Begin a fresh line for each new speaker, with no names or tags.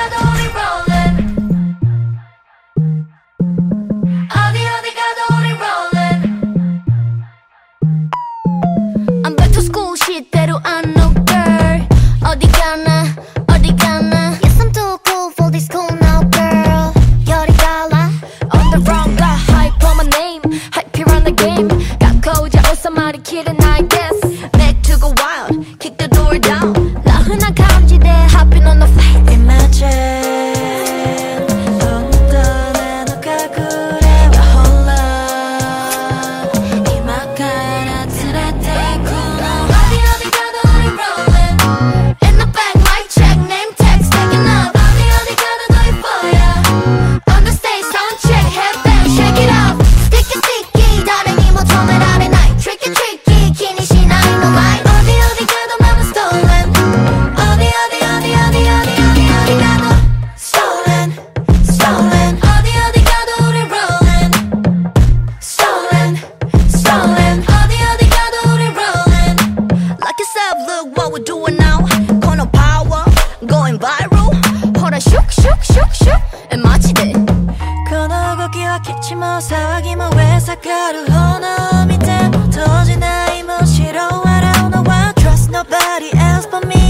가도 우리 rolling 어디 가도 우리 rolling I'm back to school 시대로 안 know girl 어디 가나 Yes I'm too cool for this school now girl 열이 달라 On the wrong guy hype for my name hype here on the game 가까우자 오사마리 길은 I guess Back to go wild kick the door down 나훈아 감지돼 hopping on the flight Imagine 넌 너가 그래 You're whole love 이마카라 트레테쿠노 어디 가도 우리 rolling In the back mic check name tags taking up 어디 가도 더 이뻐요 On the stage sound check headband shake it up Sticky sticky 다른 이모처럼 아래 night Tricky tricky 기니시나이 no lie 어디 가도 맘은 stolen 어디 가도 stolen stolen 어디 가도 우리 rolling stolen stolen 어디 가도 우리 rolling Like yourself look what we're doing now corner power going viral hold on shook and 마치대
この動きはケチも騒ぎも上坂る方の見ても閉じないむしろ笑うのは Trust nobody else but me